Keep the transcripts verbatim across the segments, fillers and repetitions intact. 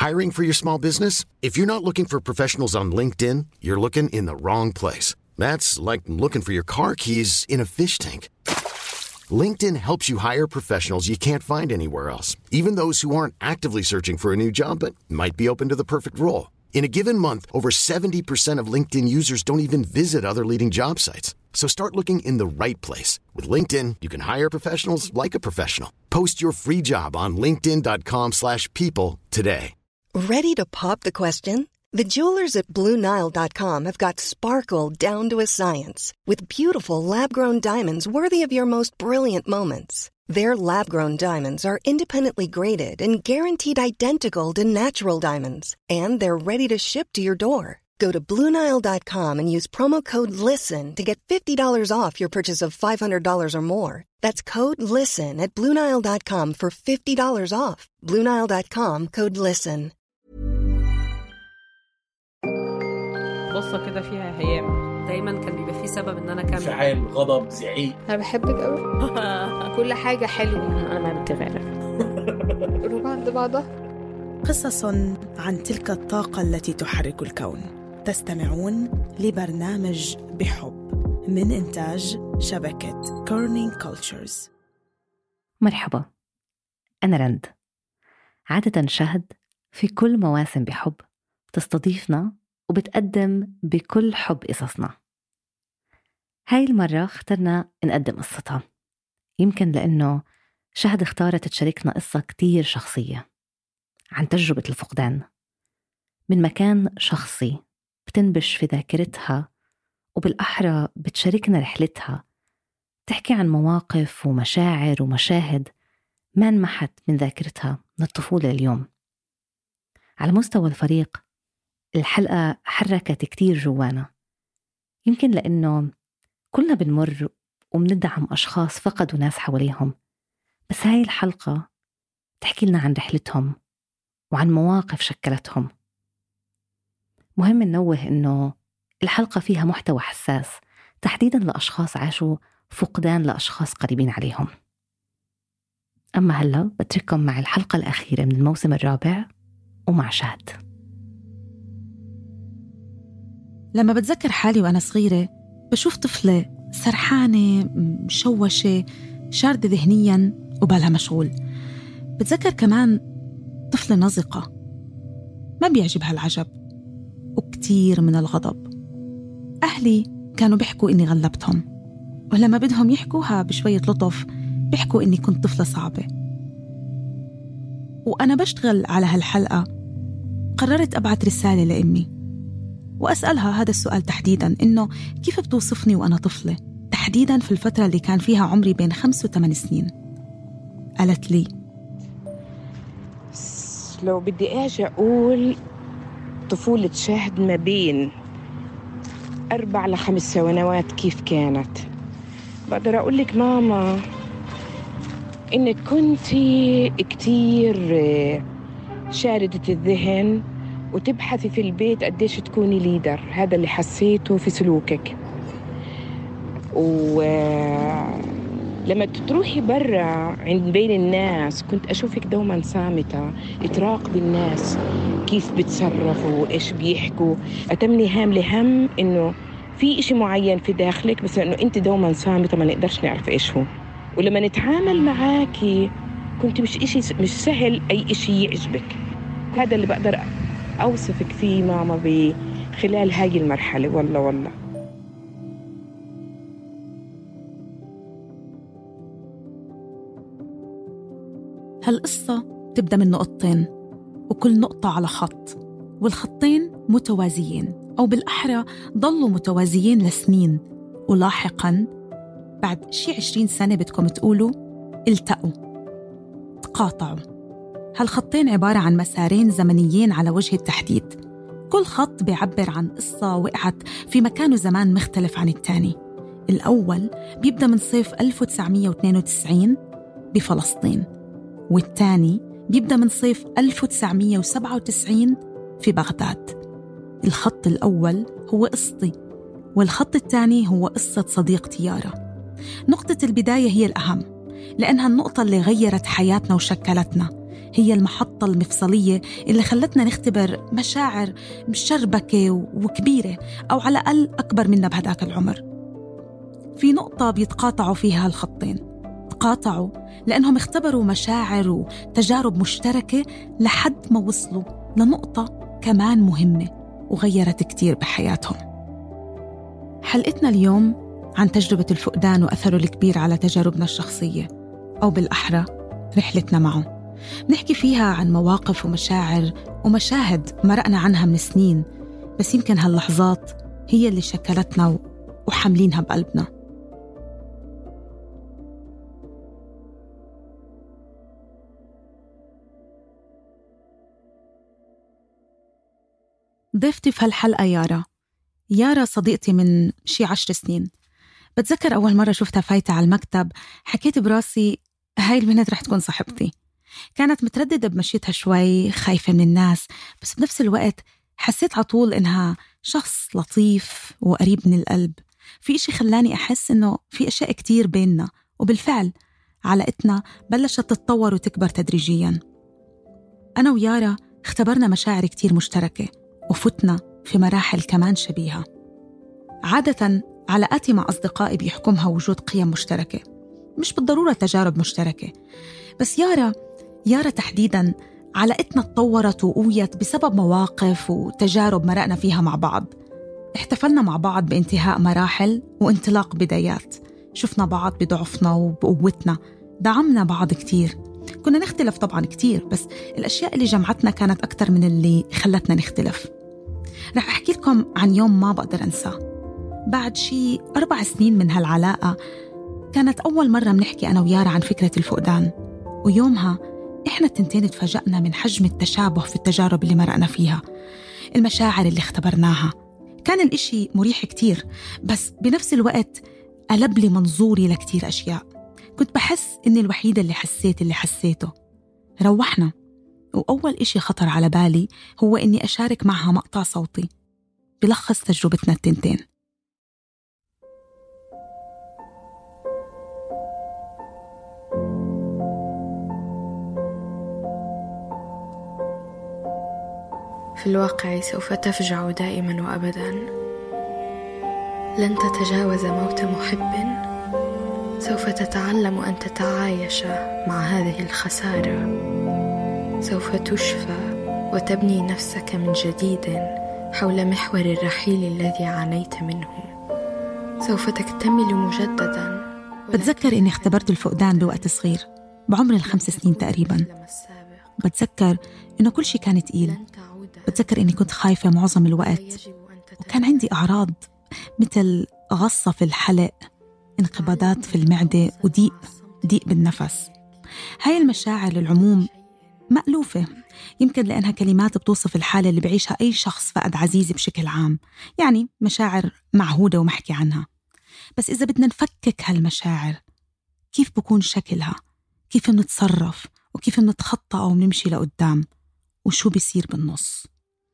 Hiring for your small business? If you're not looking for professionals on LinkedIn, you're looking in the wrong place. That's like looking for your car keys in a fish tank. LinkedIn helps you hire professionals you can't find anywhere else, even those who aren't actively searching for a new job but might be open to the perfect role. In a given month, over seventy percent of LinkedIn users don't even visit other leading job sites. So start looking in the right place. With LinkedIn, you can hire professionals like a professional. Post your free job on linkedin.com slash people today. Ready to pop the question? The jewelers at Blue Nile dot com have got sparkle down to a science with beautiful lab-grown diamonds worthy of your most brilliant moments. Their lab-grown diamonds are independently graded and guaranteed identical to natural diamonds, and they're ready to ship to your door. Go to Blue Nile dot com and use promo code LISTEN to get fifty dollars off your purchase of five hundred dollars or more. That's code LISTEN at Blue Nile dot com for fifty dollars off. Blue Nile dot com, code LISTEN. قصة كده فيها هيام. دايما كان بيبقى فيه سبب ان انا كمل. انفعال، غضب، زعيق. انا بحبك قوي. كل حاجة حلوة. انا ما بتغير. روح عند بعضها. قصص عن تلك الطاقة التي تحرك الكون. تستمعون لبرنامج بحب من إنتاج شبكة كورنينج كولتشرز. مرحبا، أنا رند. عادة شهد في كل مواسم بحب تستضيفنا وبتقدم بكل حب قصصنا. هاي المرة اخترنا نقدم قصتها، يمكن لأنه شهد اختارت تشاركنا قصة كتير شخصية عن تجربة الفقدان من مكان شخصي بتنبش في ذاكرتها، وبالأحرى بتشاركنا رحلتها، تحكي عن مواقف ومشاعر ومشاهد ما انمحت من ذاكرتها من الطفولة اليوم. على مستوى الفريق الحلقة حركت كتير جوانا، يمكن لأنه كلنا بنمر وبندعم أشخاص فقدوا ناس حواليهم، بس هاي الحلقة تحكي لنا عن رحلتهم وعن مواقف شكلتهم. مهم ننوه إنه الحلقة فيها محتوى حساس تحديداً لأشخاص عاشوا فقدان لأشخاص قريبين عليهم. أما هلأ بترككم مع الحلقة الأخيرة من الموسم الرابع ومع شهد. لما بتذكر حالي وأنا صغيرة بشوف طفلة سرحانة مشوشة شاردة ذهنياً وبالها مشغول. بتذكر كمان طفلة نزقة ما بيعجبها العجب وكتير من الغضب. أهلي كانوا بيحكوا إني غلبتهم، ولما بدهم يحكوها بشوية لطف بيحكوا إني كنت طفلة صعبة. وأنا بشتغل على هالحلقة قررت أبعت رسالة لأمي وأسألها هذا السؤال تحديداً، إنه كيف بتوصفني وأنا طفلة، تحديداً في الفترة اللي كان فيها عمري بين خمس وثمان سنين. قالت لي لو بدي أجي أقول طفولة شهد ما بين أربع لخمس سنوات كيف كانت، بقدر أقول لك ماما إنك كنتي كتير شاردة الذهن وتبحثي في البيت قديش تكوني ليدر. هذا اللي حسيته في سلوكك. ولما تروحي برا عند بين الناس كنت أشوفك دوما صامتة، تراقبي الناس كيف بتصرفوا وإيش بيحكوا. أتمني هام لهم إنه في إشي معين في داخلك، بس إنه أنت دوما صامتة ما نقدرش نعرف إيش هو. ولما نتعامل معاكي كنت مش إشي مش سهل أي إشي يعجبك. هذا اللي بقدر أوصفك فيه ماما بخلال هاي المرحلة. والله والله هالقصة تبدأ من نقطتين، وكل نقطة على خط، والخطين متوازيين، أو بالأحرى ضلوا متوازيين لسنين، ولاحقاً بعد شي عشرين سنة بدكم تقولوا التقوا، تقاطعوا. هالخطين عبارة عن مسارين زمنيين على وجه التحديد، كل خط بيعبر عن قصة وقعت في مكان وزمان مختلف عن التاني. الأول بيبدأ من صيف ألف وتسعمية واثنين وتسعين بفلسطين، والتاني بيبدأ من صيف ألف وتسعمية وسبعة وتسعين في بغداد. الخط الأول هو قصتي، والخط الثاني هو قصة صديقتي يارا. نقطة البداية هي الأهم، لأنها النقطة اللي غيرت حياتنا وشكلتنا، هي المحطة المفصلية اللي خلتنا نختبر مشاعر مشربكة وكبيرة، أو على الأقل أكبر منا بهداك العمر. في نقطة بيتقاطعوا فيها الخطين، تقاطعوا لأنهم اختبروا مشاعر وتجارب مشتركة لحد ما وصلوا لنقطة كمان مهمة وغيرت كتير بحياتهم. حلقتنا اليوم عن تجربة الفقدان وأثره الكبير على تجاربنا الشخصية، أو بالأحرى رحلتنا معه. بنحكي فيها عن مواقف ومشاعر ومشاهد مرقنا عنها من سنين، بس يمكن هاللحظات هي اللي شكلتنا وحاملينها بقلبنا. ضيفتي في هالحلقة يارا. يارا صديقتي من شي عشر سنين. بتذكر أول مرة شفتها فايتة على المكتب حكيت براسي هاي البنت رح تكون صاحبتي. كانت مترددة بمشيتها شوي، خايفة من الناس، بس بنفس الوقت حسيت عطول إنها شخص لطيف وقريب من القلب. في إشي خلاني أحس إنه في أشياء كتير بيننا، وبالفعل علاقتنا بلشت تتطور وتكبر تدريجياً. أنا ويارا اختبرنا مشاعر كتير مشتركة وفتنا في مراحل كمان شبيهة. عادة علاقاتي مع أصدقائي بيحكمها وجود قيم مشتركة، مش بالضرورة تجارب مشتركة. بس يارا يارا تحديداً علاقتنا تطورت وقويت بسبب مواقف وتجارب مرقنا فيها مع بعض. احتفلنا مع بعض بانتهاء مراحل وانطلاق بدايات، شفنا بعض بضعفنا وبقوتنا، دعمنا بعض كتير. كنا نختلف طبعاً كتير، بس الأشياء اللي جمعتنا كانت أكتر من اللي خلتنا نختلف. رح أحكي لكم عن يوم ما بقدر أنساه. بعد شي أربع سنين من هالعلاقة كانت أول مرة منحكي أنا ويارا عن فكرة الفقدان، ويومها إحنا التنتين تفاجأنا من حجم التشابه في التجارب اللي مرقنا فيها، المشاعر اللي اختبرناها. كان الإشي مريح كتير، بس بنفس الوقت قلب لي منظوري لكتير أشياء. كنت بحس إني الوحيدة اللي حسيت اللي حسيته. روحنا، وأول إشي خطر على بالي هو إني أشارك معها مقطع صوتي بلخص تجربتنا التنتين. في الواقع سوف تفجع دائما وأبدا، لن تتجاوز موت محب، سوف تتعلم أن تتعايش مع هذه الخسارة، سوف تشفى وتبني نفسك من جديد حول محور الرحيل الذي عانيت منه، سوف تكتمل مجددا. بتذكر إني اختبرت الفقدان بوقت صغير، بعمر الخمس سنين تقريبا. بتذكر إنه كل شيء كان تقيل. بتذكر إني كنت خايفة معظم الوقت، وكان عندي أعراض مثل غصة في الحلق، انقباضات في المعدة، وضيق ضيق بالنفس. هاي المشاعر العموم مألوفة، يمكن لأنها كلمات بتوصف الحالة اللي بعيشها أي شخص فقد عزيز بشكل عام، يعني مشاعر معهودة ومحكي عنها. بس إذا بدنا نفكك هالمشاعر، كيف بكون شكلها؟ كيف نتصرف؟ وكيف نتخطى أو نمشي لقدام؟ وشو بيصير بالنص؟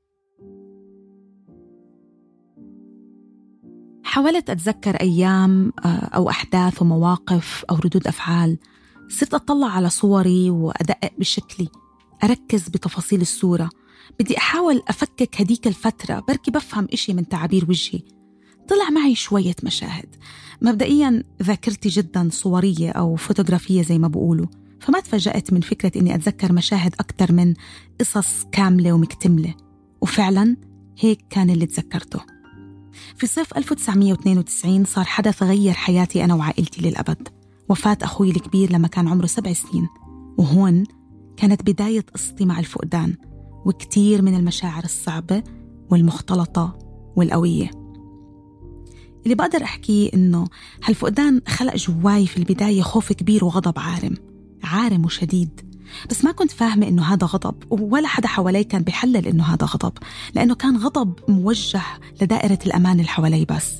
حاولت أتذكر أيام أو أحداث ومواقف أو ردود أفعال. صرت أطلع على صوري وأدقق بشكلي، أركز بتفاصيل الصورة. بدي أحاول أفكك هديك الفترة، بركي بفهم إشي من تعابير وجهي. طلع معي شوية مشاهد. مبدئياً ذاكرتي جداً صورية أو فوتوغرافية زي ما بقولوا، فما تفاجأت من فكرة إني أتذكر مشاهد أكتر من قصص كاملة ومكتملة، وفعلاً هيك كان اللي تذكرته. في صيف ألف وتسعمية واثنين وتسعين صار حدث غير حياتي أنا وعائلتي للأبد. وفاة أخوي الكبير لما كان عمره سبع سنين، وهون كانت بداية قصتي مع الفقدان وكتير من المشاعر الصعبة والمختلطة والقوية. اللي بقدر أحكيه إنه هالفقدان خلق جواي في البداية خوف كبير وغضب عارم عارم وشديد، بس ما كنت فاهمة إنه هذا غضب، ولا حدا حوالي كان بيحلل إنه هذا غضب، لأنه كان غضب موجه لدائرة الأمان اللي حوالي بس.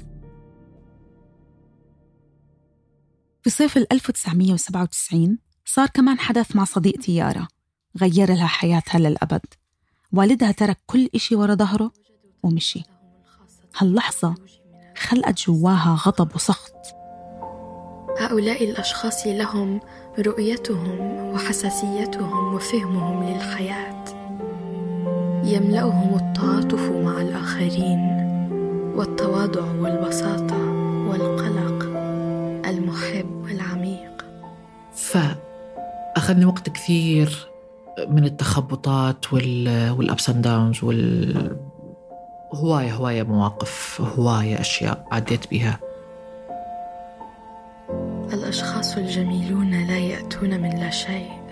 في صيف ألف وتسعمية وسبعة وتسعين صار كمان حدث مع صديقتي يارا غير لها حياتها للأبد. والدها ترك كل إشي ورا ظهره ومشي. هاللحظة خلقت جواها غضب وسخط. هؤلاء الأشخاص لهم رؤيتهم وحساسيتهم وفهمهم للحياة يملأهم التعاطف مع الآخرين والتواضع والبساطة والقلق المحب والعميق. فأخذني وقت كثير من التخبطات والأبس اند داونز وال هواية هواية مواقف، هواية أشياء عديت بها. الأشخاص الجميلون لا يأتون من لا شيء.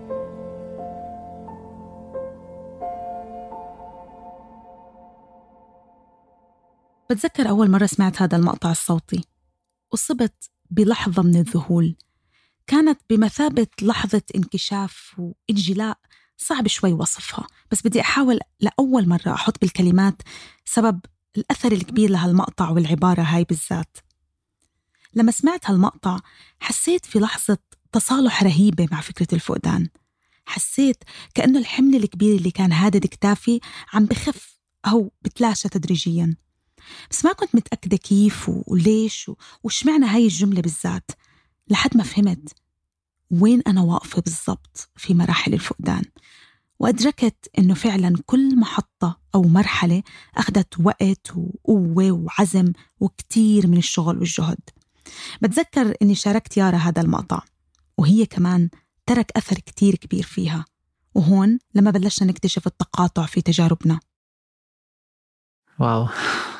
بتذكر أول مرة سمعت هذا المقطع الصوتي وصبت بلحظة من الذهول، كانت بمثابة لحظة انكشاف وانجلاء صعب شوي وصفها، بس بدي أحاول لأول مرة أحط بالكلمات سبب الأثر الكبير لهالمقطع والعبارة هاي بالذات. لما سمعت هالمقطع حسيت في لحظة تصالح رهيبة مع فكرة الفقدان. حسيت كأنه الحمل الكبير اللي كان هادد كتافي عم بخف أو بتلاشى تدريجياً، بس ما كنت متأكدة كيف وليش وش معنى هاي الجملة بالذات، لحد ما فهمت وين أنا واقفة بالضبط في مراحل الفقدان، وأدركت إنه فعلاً كل محطة أو مرحلة أخذت وقت وقوة وعزم وكتير من الشغل والجهد. بتذكر إني شاركت يارا هذا المقطع وهي كمان ترك أثر كتير كبير فيها، وهون لما بلشنا نكتشف التقاطع في تجاربنا. واو.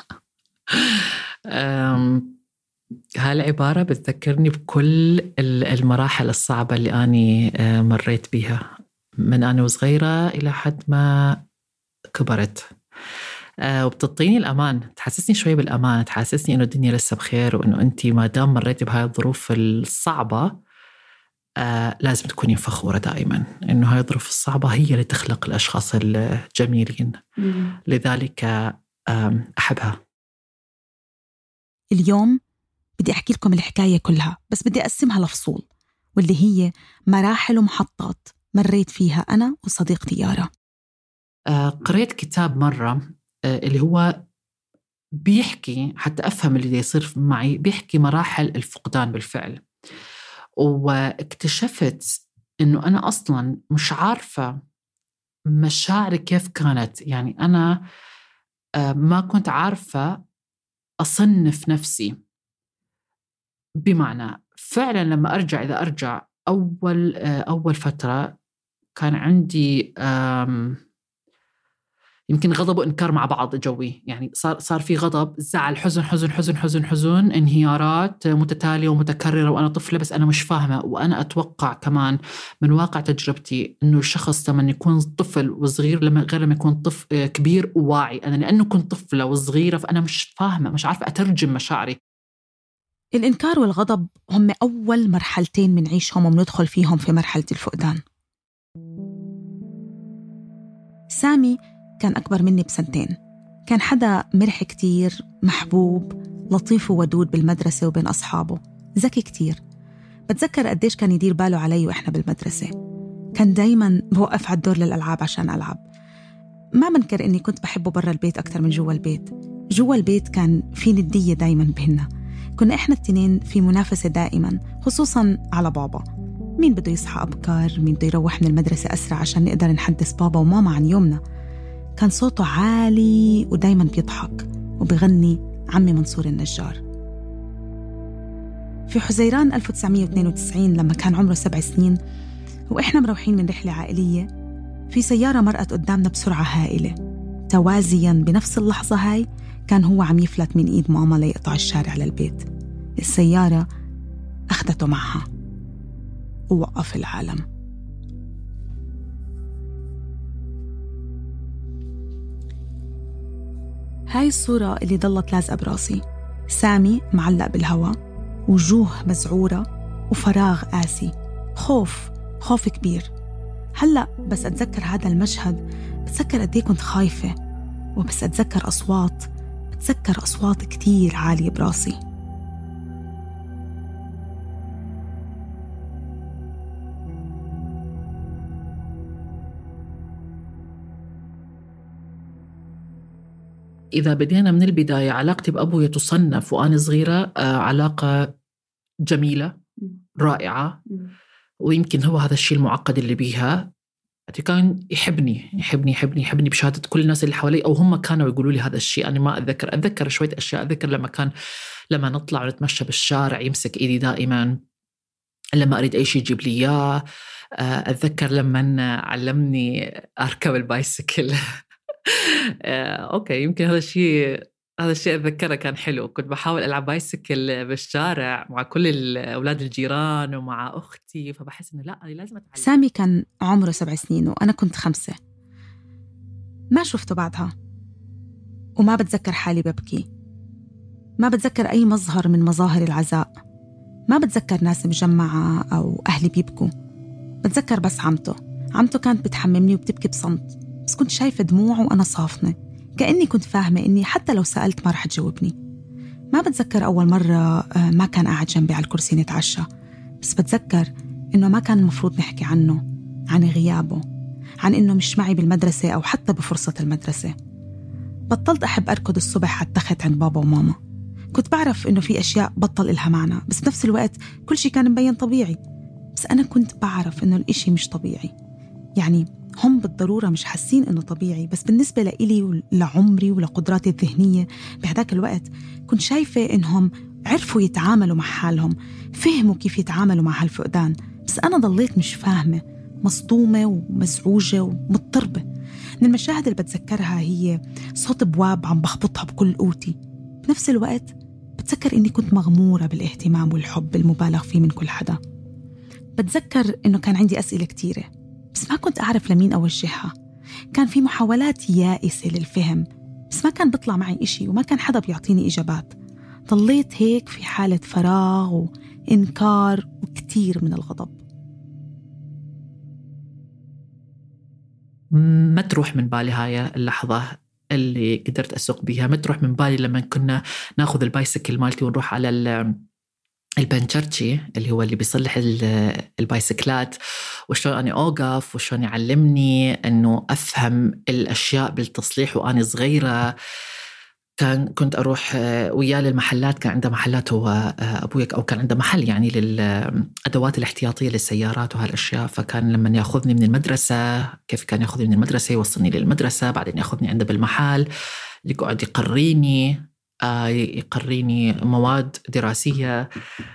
هالعبارة بتذكرني بكل المراحل الصعبة اللي أني مريت بها من أنا وصغيرة إلى حد ما كبرت، وبتعطيني الأمان، تحسسني شوي بالأمان، تحسسني إنه الدنيا لسه بخير، وإنه أنتي ما دام مريتي بهاي الظروف الصعبة لازم تكوني فخورة دائما إنه هاي الظروف الصعبة هي اللي تخلق الأشخاص الجميلين. مم. لذلك أحبها. اليوم بدي أحكي لكم الحكاية كلها، بس بدي أقسمها لفصول، واللي هي مراحل ومحطات مريت فيها أنا وصديقتي يارا. آه قريت كتاب مرة آه اللي هو بيحكي، حتى أفهم اللي يصير معي، بيحكي مراحل الفقدان بالفعل، واكتشفت إنه أنا أصلاً مش عارفة مشاعري كيف كانت. يعني أنا آه ما كنت عارفة أصنف نفسي، بمعنى فعلا لما أرجع إذا أرجع أول أول فترة كان عندي يمكن غضب وإنكار مع بعض جوي، يعني صار صار في غضب، زعل، حزن حزن حزن حزن حزن، انهيارات متتالية ومتكررة وأنا طفلة بس أنا مش فاهمة. وأنا أتوقع كمان من واقع تجربتي إنه الشخص لما يكون طفل وصغير لما غير لما يكون طفل كبير وواعي. أنا لأنه كنت طفلة وصغيرة فأنا مش فاهمة، مش عارفة أترجم مشاعري. الإنكار والغضب هم أول مرحلتين منعيشهم ومندخل فيهم في مرحلة الفقدان. سامي كان أكبر مني بسنتين، كان حدا مرح كتير، محبوب، لطيف وودود بالمدرسة وبين أصحابه، ذكي كتير. بتذكر قديش كان يدير باله علي وإحنا بالمدرسة، كان دايماً بوقف على الدور للألعاب عشان ألعب. ما منكر إني كنت بحبه برا البيت أكتر من جوا البيت. جوا البيت كان في ندية دايماً بيننا، كنا إحنا التنين في منافسة دائماً، خصوصاً على بابا. مين بده يصحى أبكر، مين بده يروح من المدرسة أسرع عشان نقدر نحدث بابا وماما عن يومنا. كان صوته عالي ودايماً بيضحك وبيغني عمي منصور النجار. في حزيران ألف وتسعمية واثنين وتسعين لما كان عمره سبع سنين وإحنا مروحين من رحلة عائلية، في سيارة مرقت قدامنا بسرعة هائلة. توازياً بنفس اللحظة هاي كان هو عم يفلت من إيد ماما ليقطع الشارع للبيت. السيارة أخذته معها ووقف العالم. هاي الصورة اللي ضلت لازقة براسي، سامي معلق بالهواء، وجوه مزعورة وفراغ قاسي، خوف خوف كبير. هلأ بس أتذكر هذا المشهد بتذكر قد إيه كنت خايفة، وبس أتذكر أصوات بتذكر أصوات كتير عالية براسي. إذا بدينا من البداية، علاقتي بأبويا تصنف وأنا صغيرة علاقة جميلة رائعة، ويمكن هو هذا الشيء المعقد اللي بيها. كان يحبني يحبني يحبني يحبني بشهادة كل الناس اللي حوالي، أو هم كانوا يقولوا لي هذا الشيء. أنا ما أتذكر أتذكر شوية أشياء. أتذكر لما كان لما نطلع ونتمشى بالشارع يمسك إيدي دائما لما أريد أي شيء يجيب لي إياه. أتذكر لما علمني أركب البايسكل. أوكي يمكن هذا الشيء هذا الشيء أتذكره كان حلو. كنت بحاول ألعب بايسكل بالشارع مع كل أولاد الجيران ومع أختي، فبحس إنه لا أنا لازم أتعلم. سامي كان عمره سبع سنين وأنا كنت خمسة. ما شفته بعدها، وما بتذكر حالي ببكي، ما بتذكر أي مظهر من مظاهر العزاء، ما بتذكر ناس مجمعة أو أهلي بيبكوا. بتذكر بس عمته عمته كانت بتحممني وبتبكي بصمت، بس كنت شايفة دموعه وأنا صافنة، كأني كنت فاهمة إني حتى لو سألت ما رح تجاوبني. ما بتذكر أول مرة ما كان قاعد جنبي على الكرسي نتعشى، بس بتذكر إنه ما كان المفروض نحكي عنه، عن غيابه، عن إنه مش معي بالمدرسة أو حتى بفرصة المدرسة. بطلت أحب أركض الصبح على التخت عند بابا وماما. كنت بعرف إنه في أشياء بطل إلها معنى، بس بنفس الوقت كل شيء كان مبين طبيعي. بس أنا كنت بعرف إنه الإشي مش طبيعي. يعني هم بالضرورة مش حاسين إنه طبيعي، بس بالنسبة لإلي ولعمري ولقدراتي الذهنية بهداك الوقت كنت شايفة إنهم عرفوا يتعاملوا مع حالهم، فهموا كيف يتعاملوا مع هالفقدان. بس أنا ضليت مش فاهمة، مصدومة ومزعوجة ومضطربة. من المشاهد اللي بتذكرها هي صوت بواب عم بخبطها بكل قوتي. بنفس الوقت بتذكر إني كنت مغمورة بالاهتمام والحب المبالغ فيه من كل حدا. بتذكر إنه كان عندي أسئلة كتيرة بس ما كنت أعرف لمين أوجهها. كان في محاولات يائسة للفهم بس ما كان بيطلع معي إشي، وما كان حدا بيعطيني إجابات. ضليت هيك في حالة فراغ وإنكار وكتير من الغضب. ما تروح من بالي هاي اللحظة اللي قدرت أسوق بيها، ما تروح من بالي لما كنا ناخذ البايسكل مالتي ونروح على البنشرتشي اللي هو اللي بيصلح البايسكلات، وشلون أنا أوقف وشلون يعلمني أنه أفهم الأشياء بالتصليح وأنا صغيرة. كان كنت أروح وياه للمحلات، كان عنده محلات هو أبوي، أو كان عنده محل يعني للأدوات الاحتياطية للسيارات وهالأشياء. فكان لما يأخذني من المدرسة، كيف كان يأخذني من المدرسة يوصلني للمدرسة، بعدين يأخذني عنده بالمحل يقعد يقريني يقريني مواد دراسية.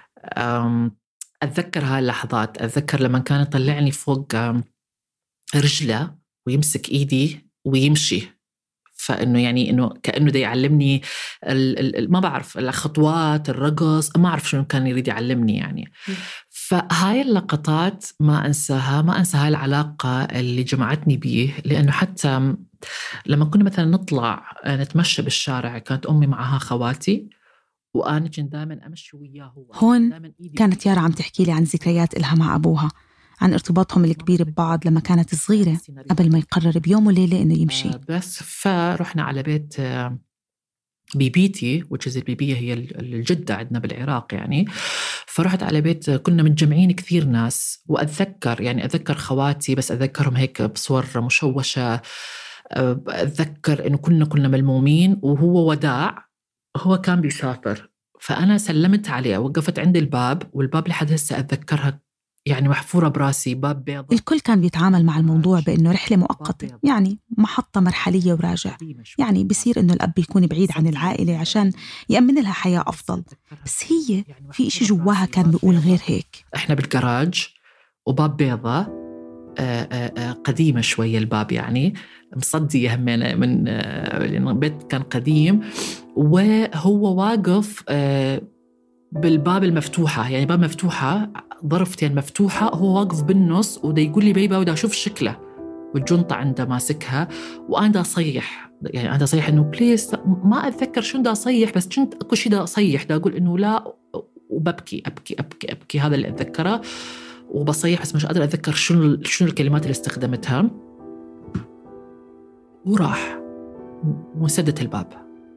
أتذكر هاي اللحظات. أتذكر لما كان يطلعني فوق رجله ويمسك إيدي ويمشي، فإنه يعني إنه كأنه دا يعلمني ال ال ما بعرف الخطوات، الرقص، ما أعرف شنو كان يريد يعلمني يعني. فهاي اللقطات ما أنساها، ما أنسى هاي العلاقة اللي جمعتني بيه. لأنه حتى لما كنا مثلا نطلع نتمشى بالشارع، كانت أمي معها خواتي وأنا كنت دائما أمشي وياه. هون كانت يارا عم تحكي لي عن ذكريات إلها مع أبوها، عن ارتباطهم الكبير ببعض لما كانت صغيرة قبل ما يقرر بيوم وليلة إنه يمشي. بس فرحنا على بيت بيبيتي، which is البيبية هي الجدة عندنا بالعراق يعني. فرحت على بيت، كنا متجمعين كثير ناس، وأتذكر يعني أتذكر خواتي، بس أتذكرهم هيك بصور مشوشة. أتذكر إنه كنا كنا ملمومين، وهو وداع، هو كان بيسافر. فأنا سلمت عليه، وقفت عند الباب، والباب لحد هسه أتذكرها يعني محفورة براسي، باب بيض. الكل كان بيتعامل مع الموضوع بأنه رحلة مؤقتة، يعني محطة مرحلية وراجع. يعني بصير إنه الأب يكون بعيد عن العائلة عشان يأمن لها حياة أفضل. بس هي في إشي جواها كان بيقول غير هيك. إحنا بالجراج وباب بيضة قديمة شوية، الباب يعني مصدية همينة من البيت، كان قديم، وهو واقف بالباب المفتوحة، يعني باب مفتوحة، ظرفتين مفتوحة، هو واقف بالنص ودا يقول لي بيبا، ودا أشوف شكله والجنطة عنده ماسكها، وأنا دا أصيح، يعني أنا دا أصيح إنه بليز. ما أتذكر شو دا أصيح، بس كنت أكو شي دا أصيح، دا أقول إنه لا، وببكي أبكي أبكي أبكي. هذا اللي أتذكره، وبصيح بس مش قادر أتذكر شنو شنو الكلمات اللي استخدمتها. وراح وسدت الباب.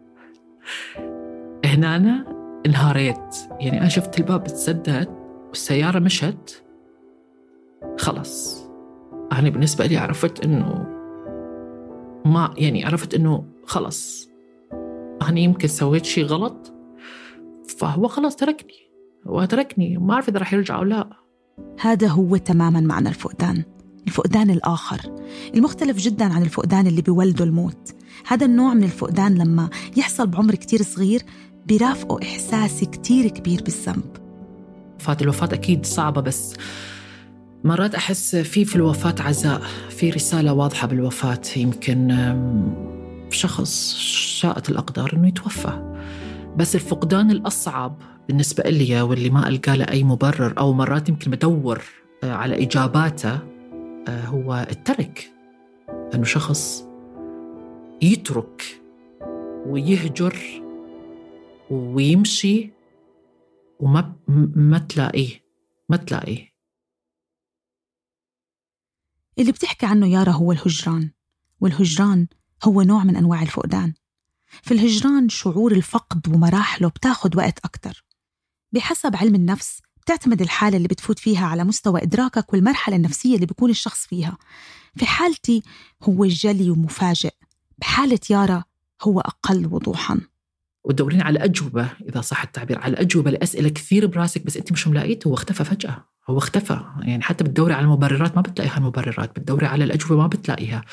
هنا أنا انهاريت، يعني أنا شفت الباب تسدد والسيارة مشت، خلص. أنا بالنسبة لي عرفت إنه ما يعني عرفت إنه خلص أنا يمكن سويت شيء غلط، فهو خلص تركني، هو تركني، ما أعرف إذا راح يرجع أو لا. هذا هو تماماً معنى الفقدان، الفقدان الآخر المختلف جداً عن الفقدان اللي بيولده الموت. هذا النوع من الفقدان لما يحصل بعمر كتير صغير بيرافقه إحساس كتير كبير بالذنب. وفاة الوفاة أكيد صعبة، بس مرات أحس في في الوفاة عزاء، في رسالة واضحة بالوفاة. يمكن شخص شاءت الأقدار إنه يتوفى، بس الفقدان الأصعب بالنسبة لي واللي ما ألقى له أي مبرر، أو مرات يمكن بدور على إجاباته، هو الترك. أنه شخص يترك ويهجر ويمشي وما ما تلاقيه ما تلاقيه. اللي بتحكي عنه يارا هو الهجران، والهجران هو نوع من أنواع الفقدان. في الهجران شعور الفقد ومراحله بتاخد وقت أكتر. بحسب علم النفس بتعتمد الحالة اللي بتفوت فيها على مستوى إدراكك والمرحلة النفسية اللي بيكون الشخص فيها. في حالتي هو جلي ومفاجئ، بحالة يارا هو أقل وضوحاً. وتدورين على أجوبة، إذا صح التعبير، على أجوبة لأسئلة كثير براسك، بس أنت مش ملاقيته. هو اختفى فجأة، هو اختفى. يعني حتى بتدوري على المبررات ما بتلاقيها المبررات، بتدوري على الأجوبة ما بتلاقيها.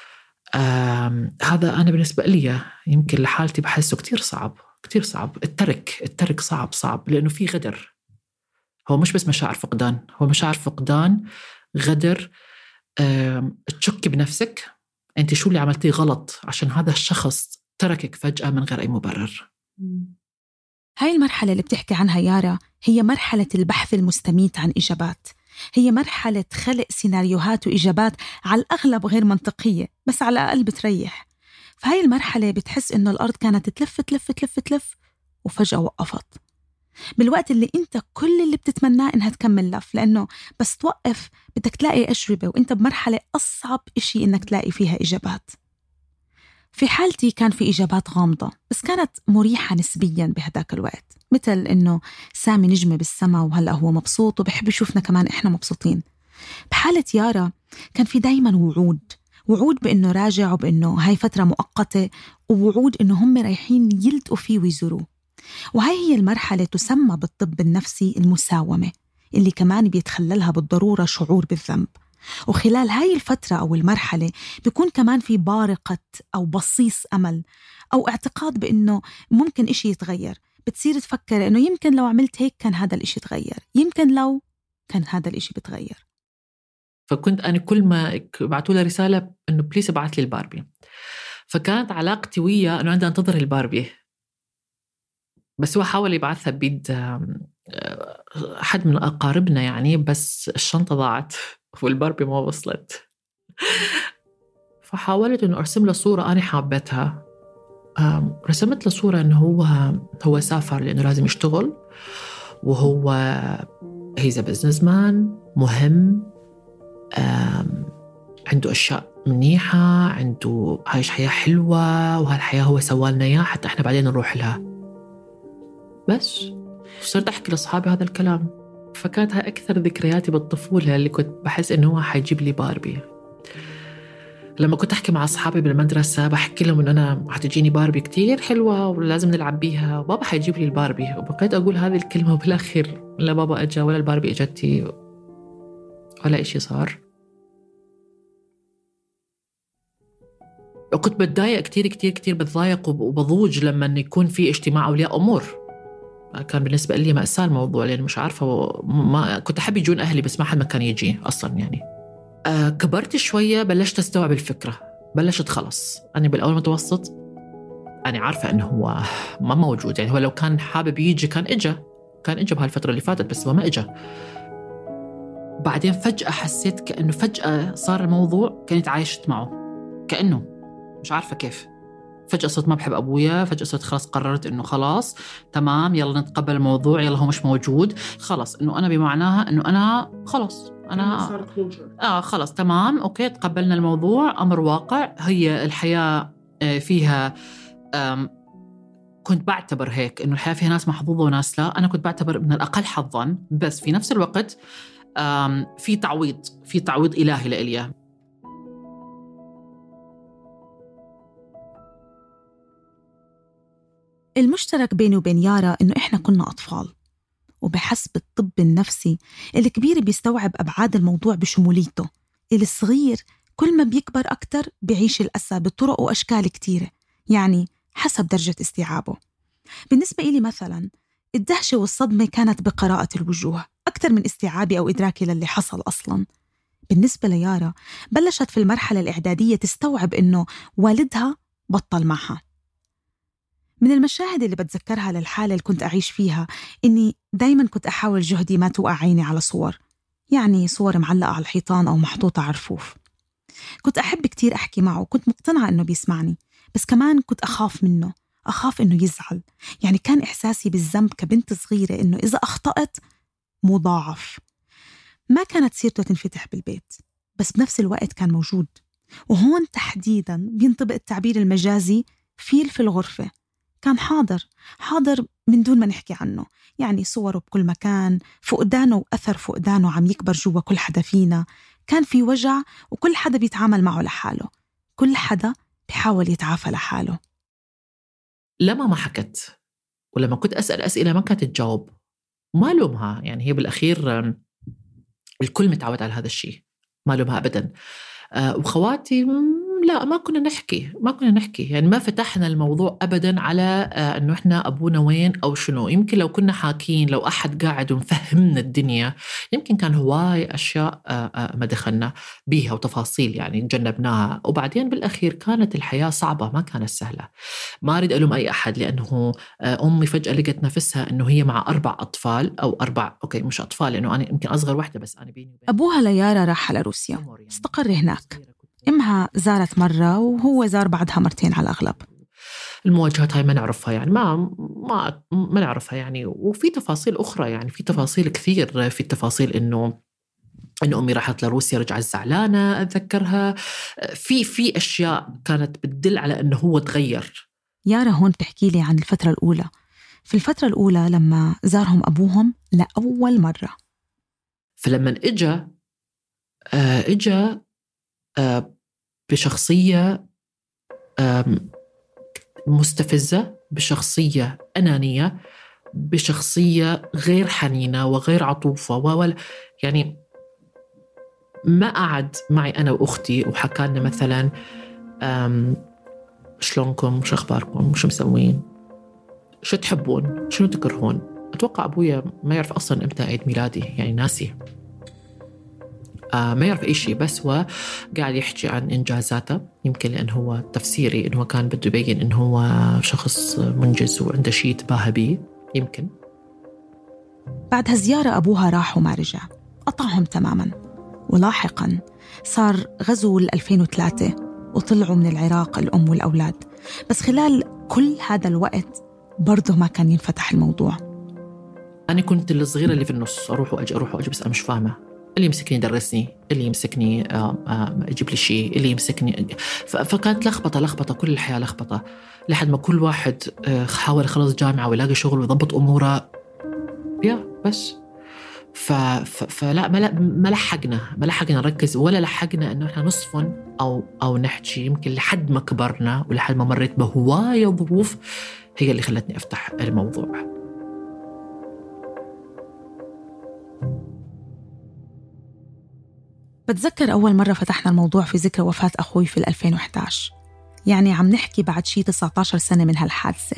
هذا أنا بالنسبة لي يمكن لحالتي بحسه كتير صعب، كتير صعب. الترك الترك صعب صعب لأنه في غدر. هو مش بس مشاعر فقدان، هو مشاعر فقدان، غدر. تشكي بنفسك، أنت شو اللي عملتيه غلط عشان هذا الشخص تركك فجأة من غير أي مبرر. هاي المرحلة اللي بتحكي عنها يارا هي مرحلة البحث المستميت عن إجابات. هي مرحلة خلق سيناريوهات وإجابات على الأغلب غير منطقية، بس على الأقل بتريح. فهاي المرحلة بتحس إنه الأرض كانت تلف تلف تلف تلف وفجأة وقفت، بالوقت اللي أنت كل اللي بتتمناه إنها تكمل لف، لأنه بس توقف بدك تلاقي أجوبة، وإنت بمرحلة أصعب إشي إنك تلاقي فيها إجابات. في حالتي كان في إجابات غامضة، بس كانت مريحة نسبياً بهداك الوقت، مثل إنه سامي نجمة بالسما وهلأ هو مبسوط وبحب يشوفنا كمان إحنا مبسوطين. بحالة يارا كان في دايماً وعود، وعود بإنه راجع، وبإنه هاي فترة مؤقتة، ووعود إنه هم رايحين يلتقوا فيه ويزوروه. وهاي هي المرحلة تسمى بالطب النفسي المساومة، اللي كمان بيتخللها بالضرورة شعور بالذنب. وخلال هاي الفترة أو المرحلة بيكون كمان في بارقة أو بصيص أمل أو اعتقاد بأنه ممكن إشي يتغير. بتصير تفكر أنه يمكن لو عملت هيك كان هذا الإشي يتغير، يمكن لو كان هذا الإشي بتغير. فكنت أنا كل ما بعتوا له رسالة أنه بليس ابعث لي الباربي، فكانت علاقتي وياه أنه عندي أنتظر الباربي، بس هو حاول يبعثها بيد أحد من أقاربنا يعني، بس الشنطة ضاعت والباربي ما وصلت. فحاولت أنه أرسم له صورة أنا حابتها. رسمت له صورة أنه هو هو سافر لأنه لازم يشتغل، وهو he's a businessman مهم، عنده أشياء منيحة، عنده عايش حياة حلوة، وهالحياة هو سوالنا إياه حتى إحنا بعدين نروح لها. بس صرت أحكي لأصحابي هذا الكلام. فكانت هاي أكثر ذكرياتي بالطفولة اللي كنت بحس إنه هو حيجيب لي باربي. لما كنت أحكي مع أصحابي بالمدرسة بحكي لهم إنه أنا حتجيني باربي كتير حلوة ولازم نلعب بيها، وبابا حيجيب لي الباربي. وبقيت أقول هذه الكلمة، وبالآخر لا بابا أجا ولا الباربي أجتي ولا إشي صار. وكنت بتضايق كتير كتير كتير، بتضايق وبضوج لما يكون في اجتماع أولياء أمور. كان بالنسبة لي مأساة الموضوع، لأن مش عارفة، ما كنت أحب يجون أهلي بس ما حد ما كان يجي أصلاً يعني. آه كبرت شوية بلشت أستوعب الفكرة، بلشت خلص. أنا بالأول متوسط أنا عارفة أنه هو ما موجود، يعني هو لو كان حابب يجي كان إجا كان إجا بهالفترة اللي فاتت، بس هو ما إجا. بعدين فجأة حسيت كأنه فجأة صار الموضوع كانت عايشت معه، كأنه مش عارفة كيف. فجأة صرت ما بحب أبويا، فجأة صرت خلاص قررت إنه خلاص تمام يلا نتقبل الموضوع، يلا هو مش موجود خلاص، إنه أنا بمعناها إنه أنا خلاص أنا آه خلاص تمام أوكي تقبلنا الموضوع، أمر واقع، هي الحياة فيها. كنت بعتبر هيك إنه الحياة فيها ناس محظوظة وناس لا. أنا كنت بعتبر من الأقل حظاً، بس في نفس الوقت في تعويض في تعويض إلهي لإليا. المشترك بيني وبين يارا إنه إحنا كنا أطفال، وبحسب الطب النفسي الكبير بيستوعب أبعاد الموضوع بشموليته. الصغير كل ما بيكبر أكتر بيعيش الأسى بطرق وأشكال كتيرة، يعني حسب درجة استيعابه. بالنسبة إلي مثلا الدهشة والصدمة كانت بقراءة الوجوه أكتر من استيعابي أو إدراكي للي حصل أصلا. بالنسبة ليارا بلشت في المرحلة الإعدادية تستوعب إنه والدها بطل معها. من المشاهد اللي بتذكرها للحالة اللي كنت أعيش فيها إني دايما كنت أحاول جهدي ما توقع عيني على صور، يعني صور معلقة على الحيطان أو محطوطة على الرفوف. كنت أحب كتير أحكي معه، كنت مقتنعة إنه بيسمعني، بس كمان كنت أخاف منه، أخاف إنه يزعل. يعني كان إحساسي بالذنب كبنت صغيرة إنه إذا أخطأت مضاعف. ما كانت سيرته تنفتح بالبيت، بس بنفس الوقت كان موجود. وهون تحديداً بينطبق التعبير المجازي فيل في الغرفة. كان حاضر حاضر من دون ما نحكي عنه، يعني صوره بكل مكان، فقدانه وأثر فقدانه عم يكبر جوا كل حدا فينا. كان في وجع وكل حدا بيتعامل معه لحاله، كل حدا بيحاول يتعافى لحاله. لما ما حكت ولما كنت أسأل أسئلة ما كانت تجاوب، ما لومها، يعني هي بالأخير الكل متعود على هذا الشيء، ما لومها أبدا. أه وخواتي لا، ما كنا نحكي ما كنا نحكي يعني ما فتحنا الموضوع أبدا على أه أنه إحنا أبونا وين أو شنو. يمكن لو كنا حاكين، لو أحد قاعد ومفهمنا الدنيا، يمكن كان هواي أشياء أه أه ما دخلنا بيها وتفاصيل يعني تجنبناها. وبعدين بالأخير كانت الحياة صعبة، ما كانت سهلة. ما أريد ألوم أي أحد، لأنه أه أمي فجأة لقت نفسها أنه هي مع أربع أطفال أو أربع أوكي مش أطفال لأنه أنا يمكن أصغر واحدة، بس أنا بيني وبين أبوها ليارا راح على روسيا، استقر هناك. إمها زارت مرة وهو زار بعدها مرتين على الأغلب. المواجهات هاي ما نعرفها، يعني ما ما ما نعرفها يعني. وفي تفاصيل أخرى، يعني في تفاصيل كثير، في التفاصيل إنه إنه أمي راحت لروسيا رجعت زعلانة أتذكرها. في في أشياء كانت بتدل على إنه هو تغير. يارا هون تحكي لي عن الفترة الأولى. في الفترة الأولى لما زارهم أبوهم لأول مرة، فلما إجا آه إجا آه بشخصية آه مستفزة، بشخصية أنانية، بشخصية غير حنينة وغير عطوفة ولا يعني ما قعد معي أنا وأختي وحكالنا مثلا شلونكم، شو أخباركم، شو مسوين، شو تحبون، شنو تكرهون. أتوقع أبويا ما يعرف أصلا إمتى عيد ميلادي، يعني ناسي، آه ما يعرف أي شيء، بس هو قاعد يحكي عن إنجازاته. يمكن لأنه هو تفسيري إنه هو كان بده يبين إنه هو شخص منجز وعنده شيء يتباهى به. يمكن بعد هالزيارة أبوها راح وما رجع، قطعهم تماماً. ولاحقاً صار غزو ألفين وثلاثة وطلعوا من العراق الأم والأولاد. بس خلال كل هذا الوقت برضه ما كان ينفتح الموضوع. أنا كنت الصغيرة اللي في النص، أروح وأجي أروح وأجي، بس أنا مش فاهمة. اللي يمسكني يدرسني، اللي يمسكني يجيب لي شيء، اللي يمسكني. فكانت لخبطة لخبطة كل الحياة لخبطة، لحد ما كل واحد حاول يخلص جامعة ويلاقي شغل ويضبط أموره يا بس. ف... ف... فلا ما ما لحقنا ما لحقنا نركز، ولا لحقنا إنه إحنا نصفن أو أو نحكي. يمكن لحد ما كبرنا ولحد ما مريت بهواية ظروف هي اللي خلتني أفتح الموضوع. بتذكر أول مرة فتحنا الموضوع في ذكرى وفاة أخوي في ألفين وإحدى عشر، يعني عم نحكي بعد شي تسعة عشر سنة من هالحادثة.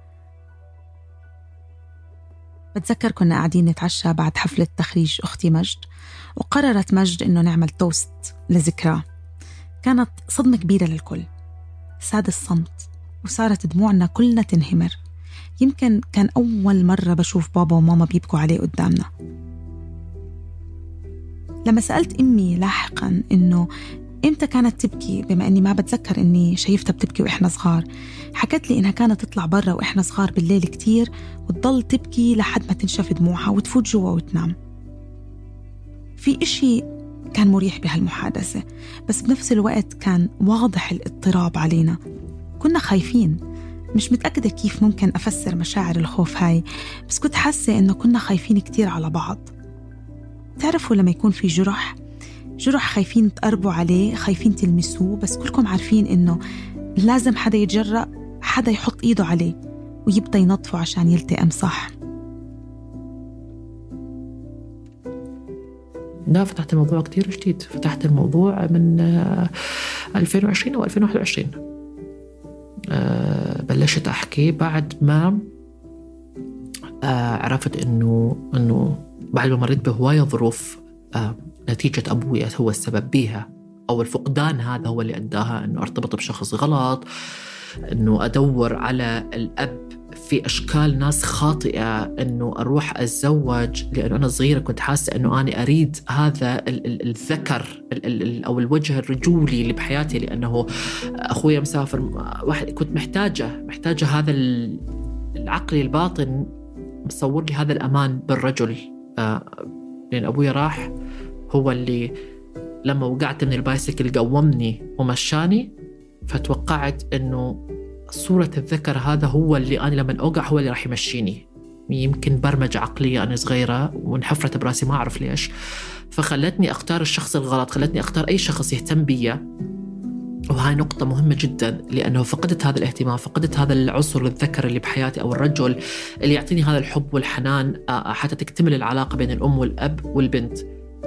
بتذكر كنا قاعدين نتعشى بعد حفلة تخريج أختي مجد، وقررت مجد إنه نعمل توست لذكرى. كانت صدمة كبيرة للكل، ساد الصمت وصارت دموعنا كلنا تنهمر. يمكن كان أول مرة بشوف بابا وماما بيبكوا عليه قدامنا. لما سألت أمي لاحقاً إنه إمتى كانت تبكي، بما أني ما بتذكر أني شايفتها بتبكي وإحنا صغار، حكت لي إنها كانت تطلع برا وإحنا صغار بالليل كتير وتضل تبكي لحد ما تنشف دموعها وتفوت جوا وتنام. في إشي كان مريح بهالمحادثة، بس بنفس الوقت كان واضح الاضطراب علينا. كنا خايفين، مش متأكدة كيف ممكن أفسر مشاعر الخوف هاي، بس كنت حاسة إنه كنا خايفين كتير على بعض. تعرفوا لما يكون في جرح جرح خايفين تقربوا عليه، خايفين تلمسوه، بس كلكم عارفين إنه لازم حدا يتجرأ، حدا يحط إيده عليه ويبدأ ينظفه عشان يلتئم صح. لا، فتحت الموضوع كتير جديد. فتحت الموضوع من ألفين وعشرين أو ألفين وواحد وعشرين. أه بلشت أحكي بعد ما أه عرفت إنه إنه بعد ما مريت بهواية ظروف أه نتيجة أبوي هو السبب بيها، أو الفقدان هذا هو اللي أداها إنه أرتبط بشخص غلط، إنه أدور على الأب في أشكال ناس خاطئة، إنه أروح أتزوج، لأنه أنا صغيرة كنت حاسة إنه أنا أريد هذا الذكر أو الوجه الرجولي اللي بحياتي، لأنه أخويا مسافر، واحد كنت محتاجة محتاجة هذا العقل الباطن مصور لي هذا الأمان بالرجل. لأن أبويا راح هو اللي لما وقعت من البايسكل قومني ومشاني، فتوقعت إنه صورة الذكر هذا هو اللي أنا لما أوقع هو اللي راح يمشيني. يمكن برمجة عقلية أنا صغيرة وانحفرت براسي ما أعرف ليش، فخلتني أختار الشخص الغلط، خلتني أختار أي شخص يهتم بيا. وهاي نقطة مهمة جدا، لأنه فقدت هذا الاهتمام، فقدت هذا العنصر الذكر اللي بحياتي أو الرجل اللي يعطيني هذا الحب والحنان حتى تكتمل العلاقة بين الأم والأب والبنت.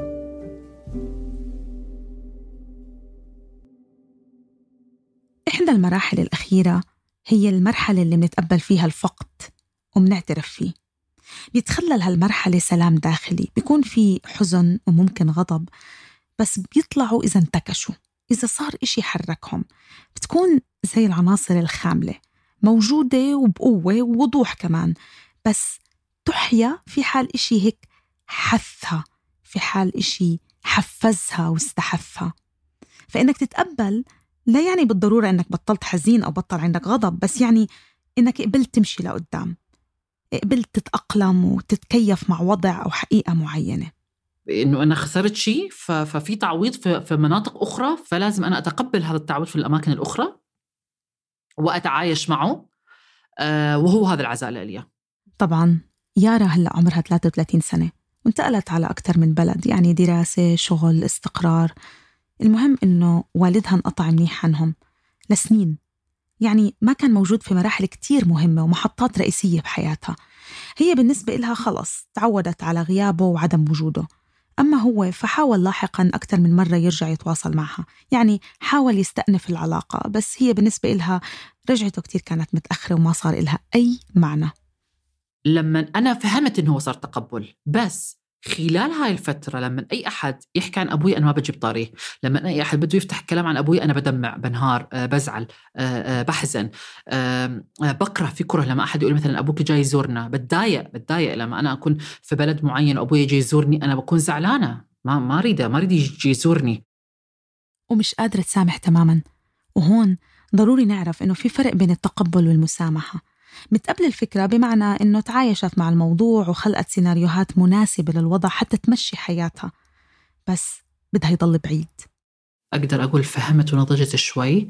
إحدى المراحل الأخيرة هي المرحلة اللي بنتقبل فيها الفقد وبنعترف فيه. بيتخلل هالمرحلة سلام داخلي، بيكون في حزن وممكن غضب، بس بيطلعوا إذا انتكشوا، إذا صار إشي حركهم. بتكون زي العناصر الخاملة موجودة وبقوة ووضوح كمان، بس تحيا في حال إشي هيك حثها، في حال إشي حفزها واستحثها. فإنك تتقبل لا يعني بالضرورة إنك بطلت حزين أو بطل عندك غضب، بس يعني إنك قبلت تمشي لقدام، قبلت تتأقلم وتتكيف مع وضع أو حقيقة معينة. إنه أنا خسرت شيء ففي تعويض في مناطق أخرى، فلازم أنا أتقبل هذا التعويض في الأماكن الأخرى وأتعايش معه، وهو هذا العزاء لإليا. طبعاً يارا هلأ عمرها ثلاثة وثلاثين سنة وانتقلت على أكتر من بلد، يعني دراسة، شغل، استقرار. المهم إنه والدها انقطع منيح عنهم لسنين، يعني ما كان موجود في مراحل كتير مهمة ومحطات رئيسية بحياتها. هي بالنسبة إلها خلص تعودت على غيابه وعدم وجوده. أما هو فحاول لاحقاً أكثر من مرة يرجع يتواصل معها، يعني حاول يستأنف العلاقة، بس هي بالنسبة إلها رجعته كتير كانت متأخرة وما صار إلها أي معنى. لما أنا فهمت إنه صار تقبل، بس خلال هاي الفترة لما أي أحد يحكي عن أبوي أنا ما بجيب طاريه، لما أي أحد بده يفتح كلام عن أبوي أنا بدمع، بنهار، بزعل، بحزن، بكره في كره. لما أحد يقول مثلا أبوك جاي يزورنا بتضايق بتضايق لما أنا أكون في بلد معين وأبوي يجي يزورني أنا بكون زعلانة، ما ما أريده ما أريد يجي يزورني ومش قادرة تسامح تماما. وهون ضروري نعرف إنه في فرق بين التقبل والمسامحة. متقبل الفكرة بمعنى إنه تعايشت مع الموضوع وخلقت سيناريوهات مناسبة للوضع حتى تمشي حياتها، بس بدها يضل بعيد. أقدر أقول فهمت ونضجت شوي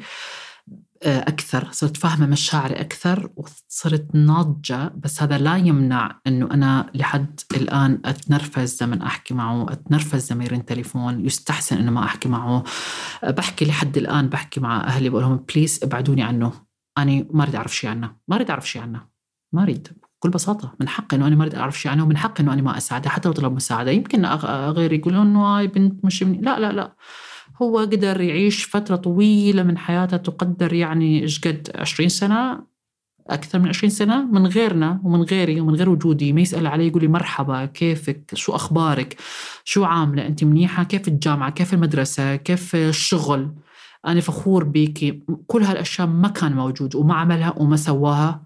أكثر، صرت فاهمة مشاعري أكثر وصرت ناضجة، بس هذا لا يمنع أنه أنا لحد الآن أتنرفز لما أحكي معه، أتنرفز لما يرن تليفون، يستحسن أنه ما أحكي معه. بحكي لحد الآن بحكي مع أهلي بقولهم بليز ابعدوني عنه، أنا ما أريد أعرف شيء عنه، ما أريد أعرف شيء عنه، ما أريد بكل بساطة. من حقي أنه أنا ما أريد أعرف شيء عنه، ومن حقي أنه أنا ما أساعده حتى لو طلب مساعدة. يمكن غير يقولون أنه هاي بنت مش مني، لا لا لا، هو قدر يعيش فترة طويلة من حياته، تقدر يعني إيش قد عشرين سنة، أكثر من عشرين سنة من غيرنا ومن غيري ومن غير وجودي. ما يسأل علي يقول لي مرحبا، كيفك، شو أخبارك، شو عاملة أنت، منيحة، كيف الجامعة، كيف المدرسة، كيف الشغل، أنا فخور بيكي. كل هالأشياء ما كان موجود وما عملها وما سواها،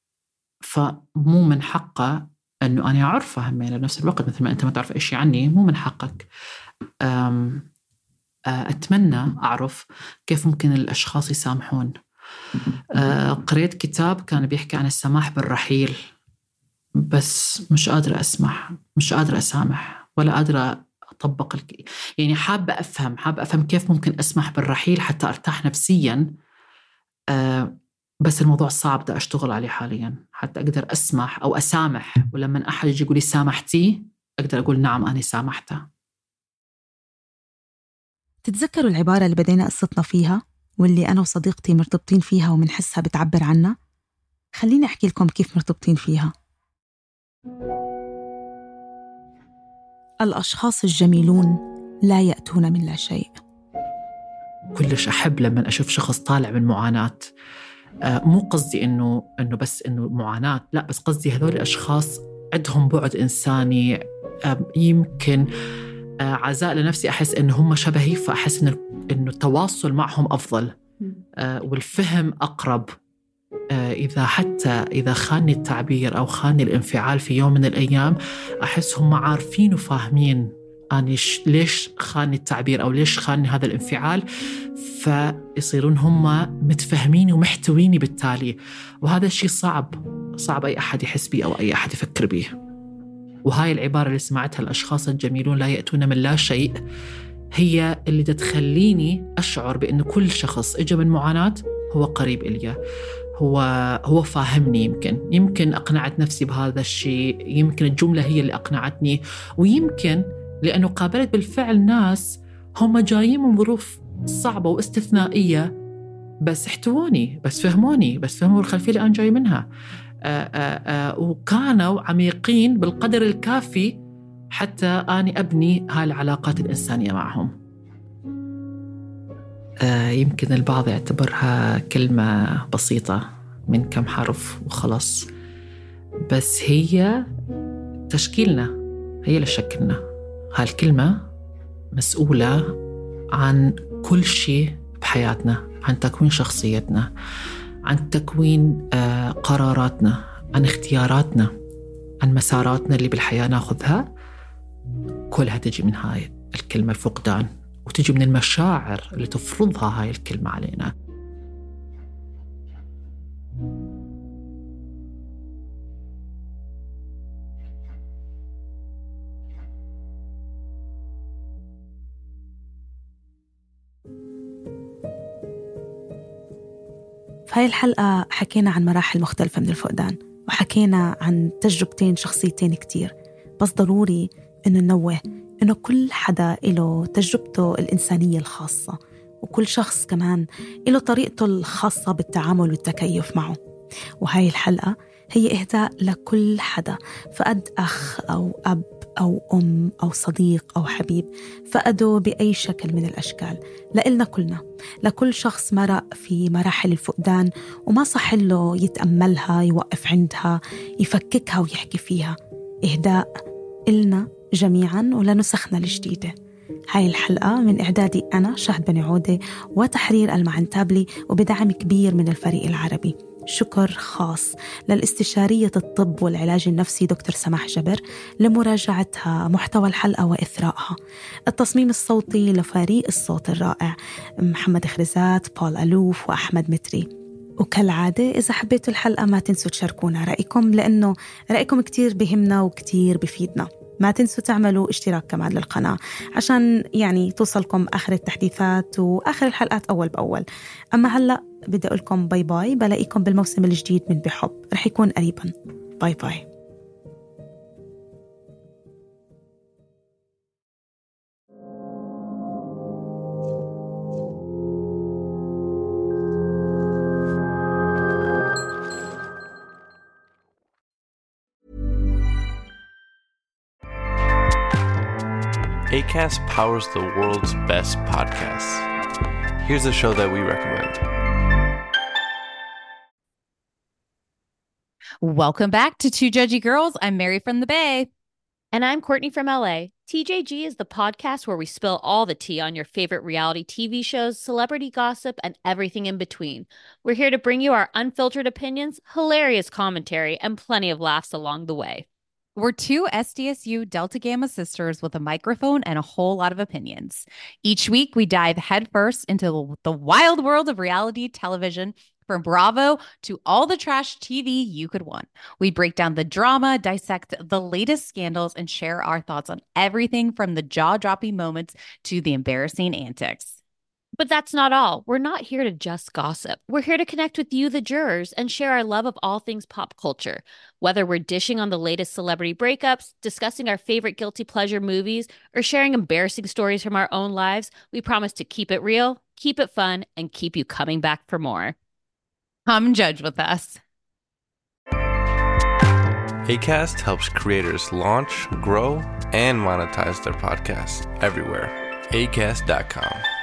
فمو من حقه أنه أنا أعرفه همين بنفس الوقت مثل ما أنت ما تعرف إشي عني، مو من حقك. أم أتمنى أعرف كيف ممكن الأشخاص يسامحون. قريت كتاب كان بيحكي عن السماح بالرحيل، بس مش قادرة أسمح، مش قادرة أسامح، ولا قادرة أطبق الك... يعني حابة أفهم حابة أفهم كيف ممكن أسمح بالرحيل حتى أرتاح نفسيا. أه بس الموضوع صعب، ده أشتغل عليه حاليا حتى أقدر أسمح أو أسامح. ولما أحد يجي يقول لي سامحتي أقدر أقول نعم أنا سامحته. تتذكروا العبارة اللي بدينا قصتنا فيها واللي أنا وصديقتي مرتبطين فيها ومنحسها بتعبر عنا؟ خليني أحكي لكم كيف مرتبطين فيها. الأشخاص الجميلون لا يأتون من لا شيء. كلش أحب لما أشوف شخص طالع من معاناة. آه مو قصدي إنه إنه بس إنه معاناة، لا، بس قصدي هذول الأشخاص عندهم بعد إنساني. آه يمكن آه عزاء لنفسي، أحس إنه هم شبهي، فأحس إنه إنه التواصل معهم أفضل، آه والفهم أقرب. آه إذا حتى إذا خاني التعبير أو خاني الانفعال في يوم من الأيام، أحس هم عارفين وفاهمين أنا ليش خاني التعبير أو ليش خاني هذا الانفعال، فيصيرون هم متفهمين ومحتويني بالتالي. وهذا الشيء صعب صعب أي أحد يحس بيه أو أي أحد يفكر بيه. وهاي العبارة اللي سمعتها، الأشخاص الجميلون لا يأتون من لا شيء، هي اللي تخليني أشعر بأنه كل شخص إجا من معاناة هو قريب إلي، هو هو فاهمني. يمكن يمكن أقنعت نفسي بهذا الشيء، يمكن الجملة هي اللي أقنعتني، ويمكن لأنه قابلت بالفعل ناس هم جايين من ظروف صعبة واستثنائية، بس احتووني، بس فهموني، بس فهموا الخلفية اللي أنا جاي منها، آآ آآ وكانوا عميقين بالقدر الكافي حتى أني أبني هاي العلاقات الإنسانية معهم. آه يمكن البعض يعتبرها كلمة بسيطة من كم حرف وخلاص، بس هي تشكيلنا، هي اللي شكلنا. هالكلمة مسؤولة عن كل شيء بحياتنا، عن تكوين شخصيتنا، عن تكوين آه قراراتنا، عن اختياراتنا، عن مساراتنا اللي بالحياة ناخذها. كلها تجي من هاي الكلمة الفقدان، وتجي من المشاعر اللي تفرضها هاي الكلمة علينا. في هاي الحلقة حكينا عن مراحل مختلفة من الفقدان، وحكينا عن تجربتين شخصيتين كتير، بس ضروري إنه ننوه إنه كل حدا له تجربته الإنسانية الخاصة، وكل شخص كمان له طريقته الخاصة بالتعامل والتكيف معه. وهاي الحلقة هي إهداء لكل حدا فقد أخ أو أب أو أم أو صديق أو حبيب، فقده بأي شكل من الأشكال. لإلنا كلنا، لكل شخص مرق في مراحل الفقدان وما صح له يتأملها، يوقف عندها، يفككها ويحكي فيها. إهداء إلنا جميعاً ولنسخنا الجديدة. هاي الحلقة من إعدادي أنا شهد بني عودة، وتحرير المعنتابلي، وبدعم كبير من الفريق العربي. شكر خاص للاستشارية الطب والعلاج النفسي دكتور سماح جبر لمراجعتها محتوى الحلقة وإثرائها. التصميم الصوتي لفريق الصوت الرائع محمد خرزات، بول ألوف، وأحمد متري. وكالعادة إذا حبيتوا الحلقة ما تنسوا تشاركونا رأيكم، لأنه رأيكم كتير بهمنا وكتير بفيدنا. ما تنسوا تعملوا اشتراك كمان للقناة عشان يعني توصلكم آخر التحديثات وآخر الحلقات أول بأول. أما هلأ بدي أقول لكم باي باي، بلاقيكم بالموسم الجديد من بحب، رح يكون قريبا. باي باي. Acast powers the world's best podcasts. Here's a show that we recommend. Welcome back to Two Judgy Girls. I'm Mary from the Bay. And I'm Courtney from L A. T J G is the podcast where we spill all the tea on your favorite reality T V shows, celebrity gossip, and everything in between. We're here to bring you our unfiltered opinions, hilarious commentary, and plenty of laughs along the way. We're two S D S U Delta Gamma sisters with a microphone and a whole lot of opinions. Each week, we dive headfirst into the wild world of reality television, from Bravo to all the trash T V you could want. We break down the drama, dissect the latest scandals, and share our thoughts on everything from the jaw-dropping moments to the embarrassing antics. But that's not all. We're not here to just gossip. We're here to connect with you, the jurors, and share our love of all things pop culture. Whether we're dishing on the latest celebrity breakups, discussing our favorite guilty pleasure movies, or sharing embarrassing stories from our own lives, we promise to keep it real, keep it fun, and keep you coming back for more. Come judge with us. Acast helps creators launch, grow, and monetize their podcasts everywhere. acast dot com.